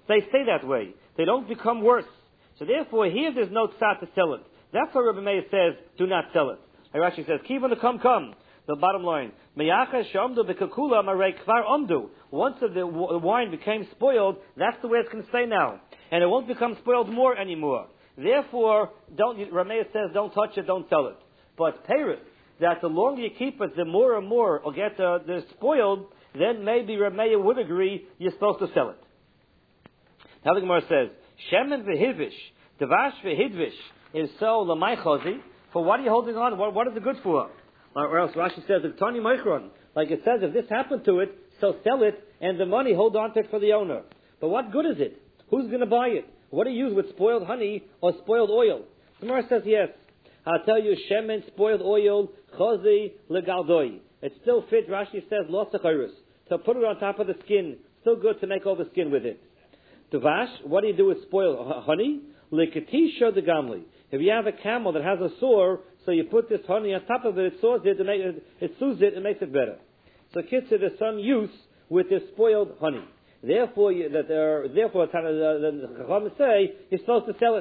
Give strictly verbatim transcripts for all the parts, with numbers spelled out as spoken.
they stay that way. They don't become worse. So therefore, here there's no tzad to sell it. That's why Rabbi Meir says, do not sell it. Rashi says, kivan to come, come. The bottom line, once the wine became spoiled, that's the way it's going to stay now. And it won't become spoiled more anymore. Therefore, don't, Rameir says, don't touch it, don't sell it. But Paris, that the longer you keep it, the more and more will get uh, the spoiled, then maybe Rameir would agree you're supposed to sell it. Now the Gemara says, Shemen v'hidvish, Devash v'hidvish, is so l'may chozi, for what are you holding on? What, what is it good for? Or else Rashi says, Tani Meichron, like it says, if this happened to it, so sell it, and the money, hold on to it for the owner. But what good is it? Who's going to buy it? What do you use with spoiled honey or spoiled oil? The Gemara says, yes. I'll tell you, shemen, spoiled oil, chozi, legaldoi. It still fits, Rashi says, lo sechirus. So put it on top of the skin. Still good to make over the skin with it. Tuvash, what do you do with spoiled honey? Lekatisha de gamli. If you have a camel that has a sore, so you put this honey on top of it, it sores it, to make it, it soothes it, and makes it better. So kids, there's some use with this spoiled honey. Therefore, you, that there, therefore, the Chacham say you're supposed to sell it.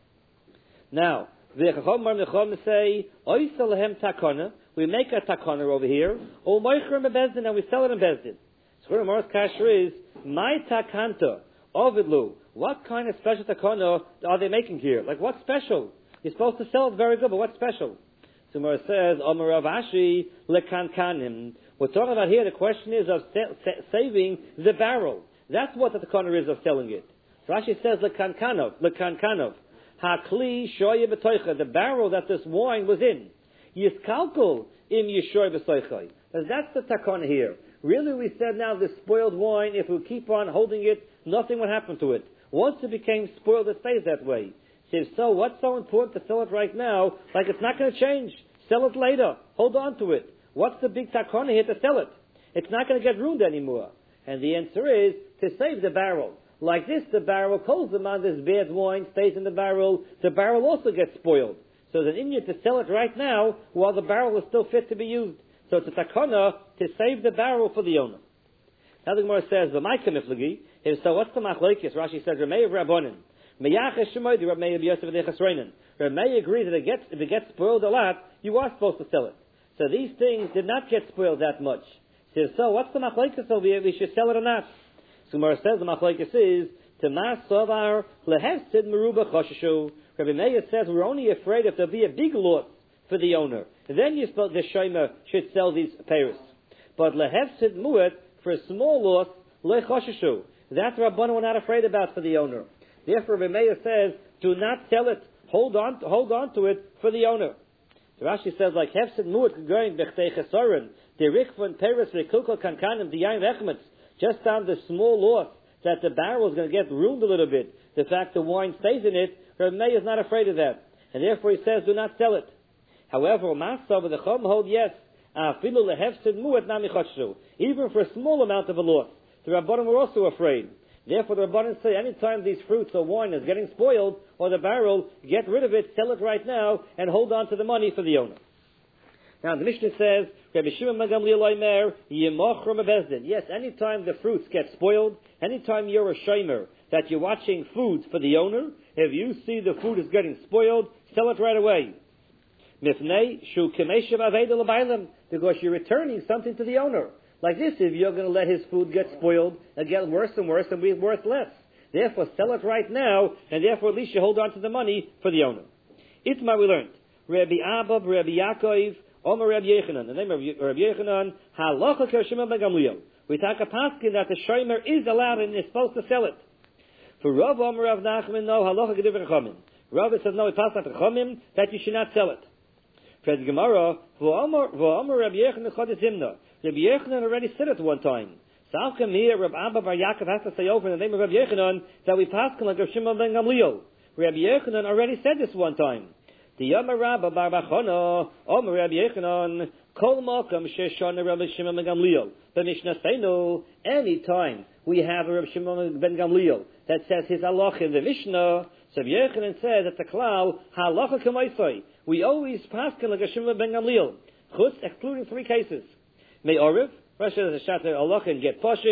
Now, the Chacham say, "Oisel lehem takana." We make a takana over here, or moichrim bebezdin, and we sell it in bezdin. So, the Gemara's kasher is my takanta ovidlu. What kind of special takana are they making here? Like, what's special? You're supposed to sell it very good, but what's special? So Gemara says, Omer Rav Ashi lekankanim. We're talking about here, the question is of sa- sa- saving the barrel. That's what the takana is of selling it. So Rashi says, lekankanov, lekankanov. Hakli shoye b'toicha, the barrel that this wine was in. Yiskalkul im yishoy b'toicha. That's the takana here. Really, we said now this spoiled wine, if we keep on holding it, nothing would happen to it. Once it became spoiled, it stays that way. So, so what's so important to sell it right now? Like it's not going to change. Sell it later. Hold on to it. What's the big takana here to sell it? It's not going to get ruined anymore. And the answer is to save the barrel. Like this, the barrel calls them on this bad wine, stays in the barrel. The barrel also gets spoiled. So it's an Indian to sell it right now while the barrel is still fit to be used. So it's a takana to save the barrel for the owner. Now the Gemara says, "V'maika miflagi." If so, what's the machlokes? Rashi says, "Ramei of Rabbanan." Meyachesh shemoidi Ramei of Yosef v'Dechas Reinan. Ramei agrees that it gets, if it gets spoiled a lot, you are supposed to sell it. So these things did not get spoiled that much. So, so what's the machlokes over here? We should sell it or not? So Gemara says the machlokes is to mas savar lehefsid meruba choshishu. Rabbi Meir says we're only afraid if there'll be a big loss for the owner. Then you supposed the shomer should sell these payers. But lehefsid muet, for a small loss, lechoshishu. That's what Rabbanan we're not afraid about for the owner. Therefore, Rabbi Meir says, do not sell it. Hold on, hold on to it for the owner. So Rashi says, like hefsid muet going b'chtei chesaron, the rikvon peres v'kulkol kankanim diyayin v'echmetz, just on the small loss that the barrel is going to get ruined a little bit. The fact the wine stays in it, Rabbi Meir is not afraid of that, and therefore he says, do not sell it. However, Masa with the Chum hold yes. Even for a small amount of a loss, the Rabbanim were also afraid. Therefore, the Rabbanim say, anytime these fruits or wine is getting spoiled, or the barrel, get rid of it, sell it right now, and hold on to the money for the owner. Now, the Mishnah says, Rabbi Shimon ben Gamliel Omer, Yemochrom Bezdin. Yes, anytime the fruits get spoiled, anytime you're a shomer, that you're watching foods for the owner, if you see the food is getting spoiled, sell it right away. Mifnei shu kemeshav aveda l'baylam, because you're returning something to the owner. Like this, if you're going to let his food get spoiled and get worse and worse and be worth less. Therefore, sell it right now, and therefore at least you hold on to the money for the owner. Itma we learned. Rabbi Abba, Rabbi Yaakov, Omer Rabbi Yechanan. The name of Rabbi Yechanan, Halacha Kershimon ben Gamliel. We talk a paskin that the shomer is allowed and is supposed to sell it. For Rav Omer Rav Nachman, no, Halacha Gediv Chachamim. Rav says no, it passes at Chachamim that you should not sell it. For the Gemara, V'omer Rabbi Yechanan Chodesh Zimna. Rabbi Yechanan already said it one time. So how come here Rabbi Abba Bar Yaakov has to say over in the name of Rabbi Yechanan that we pass like Rav Shimon ben Gamliel? Rabbi Yechanan already said this one time. The Yom Rabba Bar Bachana, Omer Rabbi Yechanan, Kol Malkam Sheshana Rabbi Shimon ben Gamliel. The Mishnah Seinu, any time we have a Rabbi Shimon ben Gamliel that says his halach in the Mishnah, so Rabbi Yechanan says that the klal halacha k'maisai. We always pass like Rabbi Shimon ben Gamliel, chutz excluding three cases. May Oriv, Rashi says a shatter halacha and get poshid,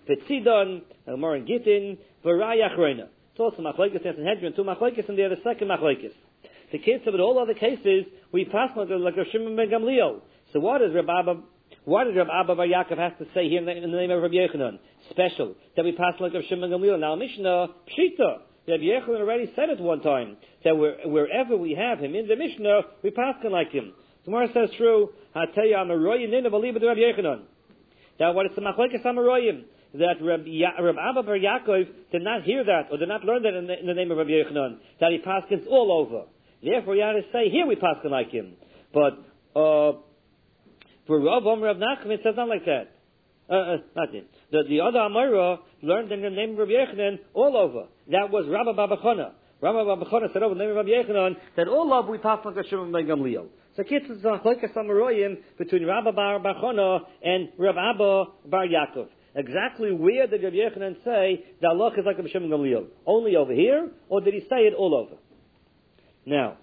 Petzidon, Elmar and Gittin, Varaya Achrona. It's also Machlekes and Sanhedrin, two Machlekes, and the other second Machlekes. The case of it, all other cases, we pass like Rav Shimon ben Gamliel. So what does Rabbi Abba, why does Rabbi Abba Bar Yaakov have to say here in the, in the name of Rabbi Yechanan? Special. That we pass like Rav Shimon ben Gamliel. Now Mishnah, Pshita. Rabbi Yechanan already said it one time, that wherever we have him in the Mishnah, we pass like him. Tomorrow says true, I tell you, I'm a royim in a believer to Rabbi Yechanan. Now what is the Machlekes Amaroyim? That Rabbi ya- Rabbi Abba Bar Yaakov did not hear that, or did not learn that in the, in the name of Rabbi Yechanan, that he paskins all over. Therefore, you have to say, here we paskin like him. But, uh, for Rav Om Rav Nachman, it says not like that. Uh, uh, not it. The, the other Amora learned in the name of Rabbi Yechanan all over. That was Rabbi Babachona. Rabbi Babachona said over the name of Rabbi Yechanan that all over we pass like Shimon ben Gamliel. So kids is a Chlekes Amaroyim between Rabbi Bar Bachona and Rabbi Abba Bar Yaakov. Exactly where did Rabbi Yechanan say that Allah is like Rabbi Shimon ben Gamliel? Only over here, or did he say it all over? Now,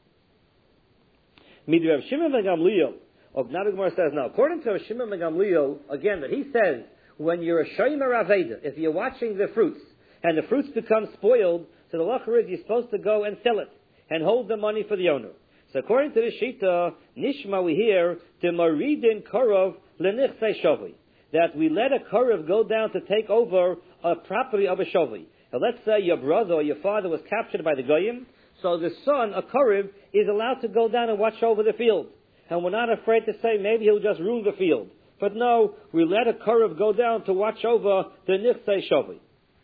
Midi Rav Shimon ben Gamliel, of Nabi Gemara says now, according to Rav Shimon ben Gamliel, again, that he says, when you're a Shomer Aveda, if you're watching the fruits, and the fruits become spoiled, so the lacher is you're supposed to go and sell it, and hold the money for the owner. So according to this Shita, Nishma we hear, the Maridin Korov Lenichsei Shovi, that we let a Korov go down to take over a property of a Shovi. Now let's say your brother or your father was captured by the Goyim, so the son, a Korov, is allowed to go down and watch over the field. And we're not afraid to say maybe he'll just ruin the field. But no, we let a Korov go down to watch over the Nichsei Shovi.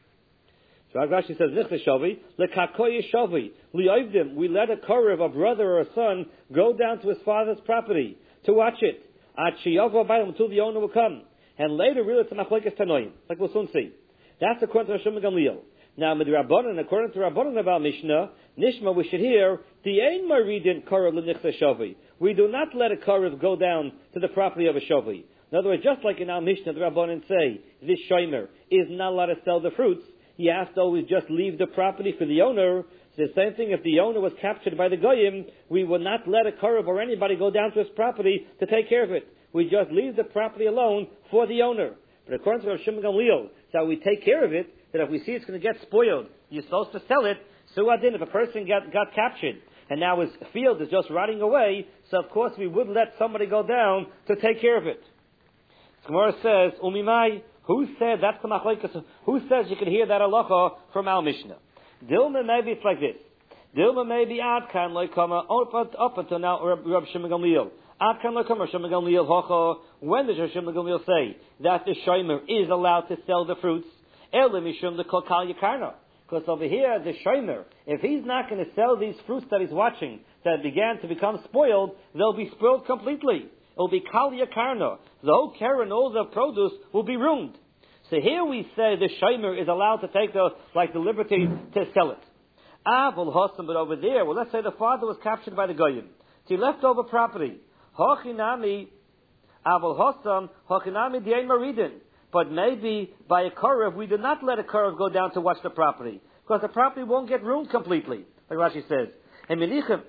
So Rashi says, Nichsei Shovi, Lekakoye Shovi, Li'ovdim, we let a Korov, a brother or a son, go down to his father's property to watch it. Until the owner will come. And later, really, it's a Machlekes Tanoim, like we'll soon see. That's according to Rav Shimon ben Gamliel. Now, with Rabbanan, according to Rabbanan about Mishnah, Nishma, we should hear, the Ein Maridin Korov L'Nichsei Shovi. We do not let a Korov go down to the property of a Shovi. In other words, just like in our Mishnah, the Rabbanan say, this Shomer is not allowed to sell the fruits, you have to always just leave the property for the owner. So the same thing, if the owner was captured by the Goyim, we will not let a Korov or anybody go down to his property to take care of it. We just leave the property alone for the owner. But according to Rav Shimon Gamliel, so we take care of it, that if we see it's going to get spoiled, you're supposed to sell it. So adin, if a person got, got captured, and now his field is just rotting away, so of course we would let somebody go down to take care of it. Gemara says, Umimai, who said, that's the machlekes, who says you can hear that halacha from our Mishnah? Dilma, maybe it's like this. Dilma maybe Adkan like kama up until now Rav Shimon Gamliel. Adkan like kama Shimon Gamliel hocha. When does Rav Shimon Gamliel say that the shomer is allowed to sell the fruits? Ela mishum the kokal yakarna. Because over here the shomer, if he's not going to sell these fruits that he's watching that began to become spoiled, they'll be spoiled completely. It'll be kal yakarna. The whole care and all the produce will be ruined. So here we say the shomer is allowed to take the like the liberty to sell it. Avol Hossam, but over there, well, let's say the father was captured by the Goyim. So he left over property. Hochinami, Avol Hossam, Hochinami Dien Maridin. But maybe by a Korov, we do not let a Korov go down to watch the property. Because the property won't get ruined completely, like Rashi says. And Menichim,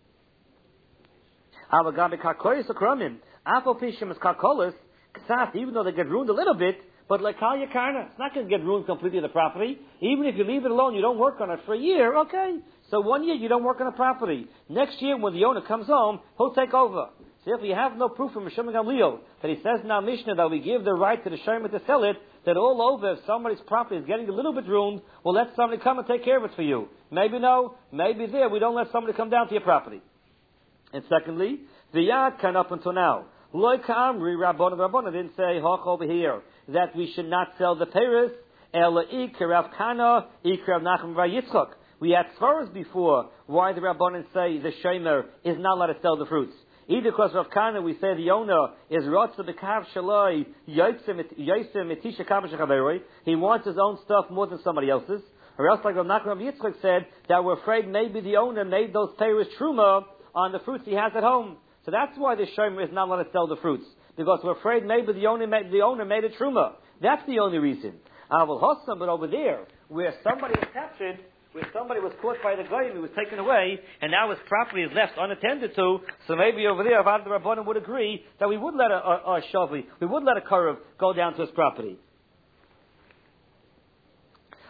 Avagabi Kakoyis Akramim, Afo Pishim is Kakolis, Ksaf, even though they get ruined a little bit, but like Kal Yakarna, it's not going to get ruined completely, the property. Even if you leave it alone, you don't work on it for a year, okay. So one year you don't work on the property. Next year when the owner comes home, he'll take over. So if we have no proof from Shimon Gamliel that he says in our Mishnah that we give the right to the Shomer to sell it, that all over if somebody's property is getting a little bit ruined, we'll let somebody come and take care of it for you. Maybe no, maybe there, we don't let somebody come down to your property. And secondly, the Yad can up until now. Loi Ka'amri Rabbon and Rabbon didn't say, Hoch over here, that we should not sell the Paris, Ela Ikar Rav Kana, Ikar Rav Nachman Bar Yitzchak. We had Svaras before, why the Rabbanan say the Shomer is not allowed to sell the fruits. Either because Rav Kana, we say the owner is Rotza B'Kav Shaloi, Yotzim Etisha Kav Shechaberoi, he wants his own stuff more than somebody else's. Or else like Rav Nachman Bar Yitzchak said, that we're afraid maybe the owner made those Paris Truma on the fruits he has at home. So that's why the Shomer is not allowed to sell the fruits. Because we're afraid maybe the owner made, the owner made a Truma. That's the only reason. Avol Hossam, but over there, where somebody was captured, where somebody was caught by the Goyim, he was taken away, and now his property is left unattended to, so maybe over there, Avad the Rabbanim would agree that we would let a, a, a Shavi, we would let a Korov go down to his property.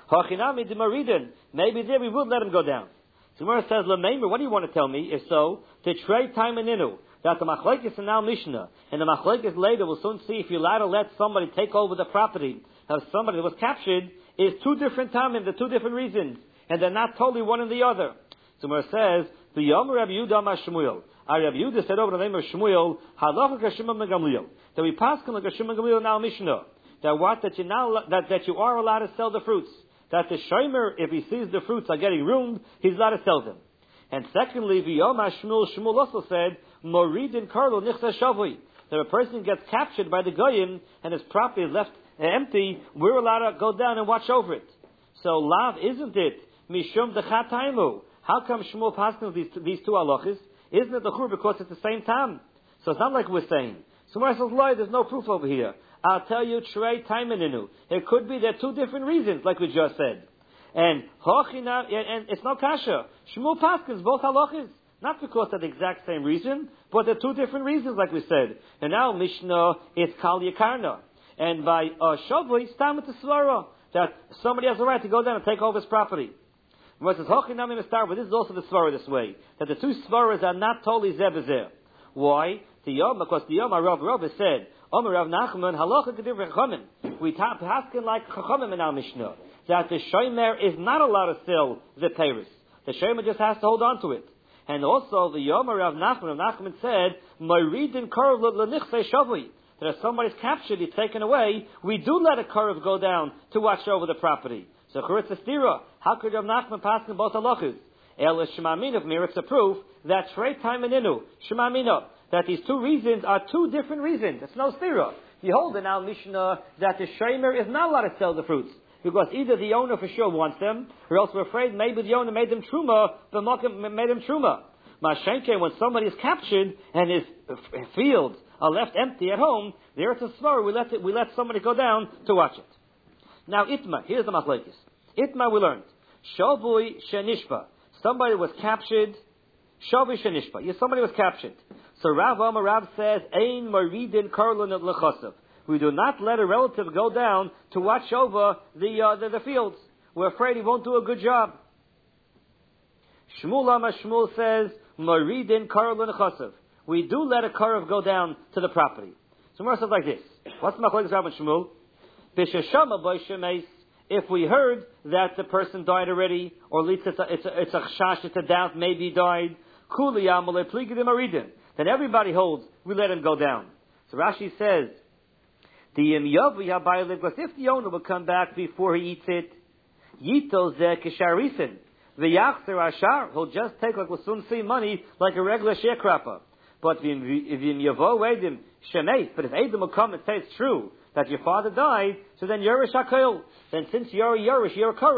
Hachinami de Maridin. Maybe there we would let him go down. So Gemara says, Lemeimer, what do you want to tell me? If so, to trade time and inu. That the machlekes is now Mishnah, and the machlekes later will soon see if you're allowed to let somebody take over the property of somebody that was captured is two different timing, the two different reasons, and they're not totally one and the other. So Gemara says, the Yom Rabbi Yehuda ma Shmuel. Our Rabbi Yehuda said over the name of Shmuel, Halacha k'Shimon ben Gamliel. That we pass like a Shimon ben Gamliel now Mishnah. That what that you now that, that you are allowed to sell the fruits. That the shomer, if he sees the fruits are getting ruined, he's allowed to sell them. And secondly, V'yom Shmuel, Shmuel also said, Moridin Karlo Nichsa Shavui. That a person gets captured by the Goyim and his property is left empty, we're allowed to go down and watch over it. So, Lav, isn't it? Mishum Dechataimu. How come Shmuel passes these, these two halachas? Isn't it the Chur because it's the same time? So it's not like we're saying. Somewhere says, Lord, there's no proof over here. I'll tell you, Trey Taimaninu. It could be there are two different reasons, like we just said. And Hochina, and it's no kasha. Shmuel Paskins, both halachas. Not because of the exact same reason, but there are two different reasons, like we said. And now Mishnah is Kal Yakarna. And by uh, Shavui, Stam to Svara, that somebody has the right to go down and take over his property. But says Hochinami Mistar, but this is also the Svara this way. That the two Svaras are not totally Zebezer. Why? The Yom, because the Yom Rav Rav has said, Omer Rav Nachman, Halacha Kedir Chachamim. We tap Haskin like Chachamim in our Mishnah. That the Shomer is not allowed to sell the Paris. The Shomer just has to hold on to it. And also the Yom Rav Nachman, Rav Nachman said, Moridin Karv L'Nichsei Shavui. That if somebody's captured, he's taken away, we do let a Karv go down to watch over the property. So Churitz Estira, how could Rav Nachman pass in both halachas? El Shemamina of Mir, it's a proof that Shrei Time and Inu, Shemamina, that these two reasons are two different reasons. It's no stira. You hold in our Mishnah that the Shomer is not allowed to sell the fruits. Because either the owner for sure wants them, or else we're afraid maybe the owner made them truma, the market made them truma. Mashenke, when somebody is captured and his fields are left empty at home, there it's a svara, we let it, we let somebody go down to watch it. Now Itma, here's the machlekes. Itma we learned. Shavui shenishpa. Somebody was captured. Shavui shenishpa. Yes, somebody was captured. So Rav Amar Rav says, Ein maridin karlon of lechasav. We do not let a relative go down to watch over the, uh, the, the fields. We're afraid he won't do a good job. Shmuel Amar Shmuel says, Maridin karlon chasav. We do let a karav go down to the property. So Gemara says like this. What's the machlekes Rav and Shmuel? B'sheshama b'shemeis. If we heard that the person died already, or at least it's a, it's a, it's a chash, it's a doubt, maybe he died, kuli amale pligidim maridin. Then everybody holds, we let him go down. So Rashi says, the Yimyavu Yabaylik, because if the owner will come back before he eats it, Yito Zeh Kisharisin, the Yachzer Ashar, he'll just take, like we'll soon see, money like a regular sharecropper. But if Yimyavu Edim Shemei, but if Edim will come and say it's true that your father died, so then Yerush HaKol, then since you're a Yerush, you're a